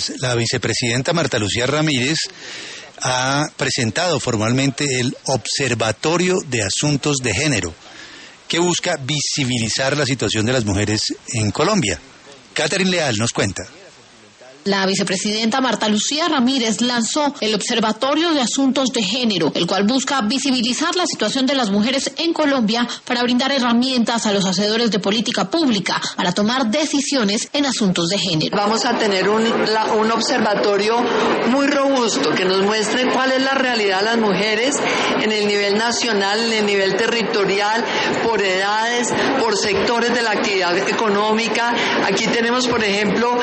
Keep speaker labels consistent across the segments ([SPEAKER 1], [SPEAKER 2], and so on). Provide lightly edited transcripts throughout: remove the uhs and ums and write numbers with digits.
[SPEAKER 1] La vicepresidenta Marta Lucía Ramírez ha presentado formalmente el Observatorio de Asuntos de Género, que busca visibilizar la situación de las mujeres en Colombia. Catherine Leal nos cuenta.
[SPEAKER 2] La vicepresidenta Marta Lucía Ramírez lanzó el Observatorio de Asuntos de Género, el cual busca visibilizar la situación de las mujeres en Colombia para brindar herramientas a los hacedores de política pública para tomar decisiones en asuntos de género.
[SPEAKER 3] Vamos a tener un observatorio muy robusto que nos muestre cuál es la realidad de las mujeres en el nivel nacional, en el nivel territorial, por edades, por sectores de la actividad económica. Aquí tenemos, por ejemplo,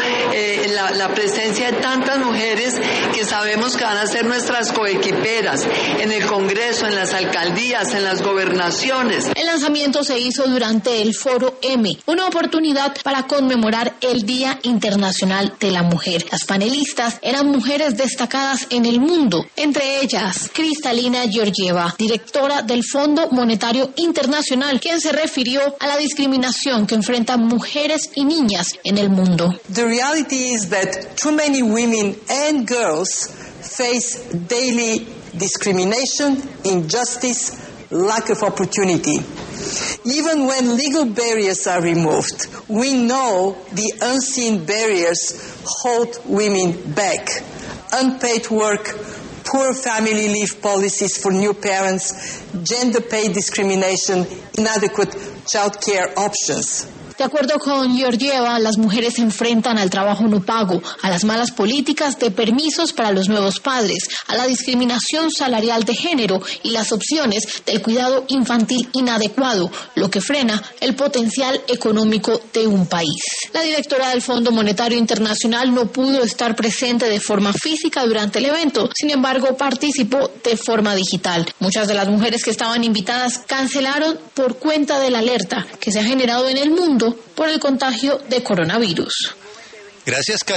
[SPEAKER 3] la presencia de tantas mujeres que sabemos que van a ser nuestras coequiperas en el Congreso, en las alcaldías, en las gobernaciones.
[SPEAKER 2] El lanzamiento se hizo durante el Foro M, una oportunidad para conmemorar el Día Internacional de la Mujer. Las panelistas eran mujeres destacadas en el mundo, entre ellas Kristalina Georgieva, directora del Fondo Monetario Internacional, quien se refirió a la discriminación que enfrentan mujeres y niñas en el mundo.
[SPEAKER 4] The reality is that too many women and girls face daily discrimination, injustice, lack of opportunity. Even when legal barriers are removed, we know the unseen barriers hold women back. Unpaid work, poor family leave policies for new parents, gender pay discrimination, inadequate child care options.
[SPEAKER 2] De acuerdo con Georgieva, las mujeres se enfrentan al trabajo no pago, a las malas políticas de permisos para los nuevos padres, a la discriminación salarial de género y las opciones del cuidado infantil inadecuado, lo que frena el potencial económico de un país. La directora del Fondo Monetario Internacional no pudo estar presente de forma física durante el evento, sin embargo participó de forma digital. Muchas de las mujeres que estaban invitadas cancelaron por cuenta de la alerta que se ha generado en el mundo por el contagio de coronavirus.
[SPEAKER 1] Gracias,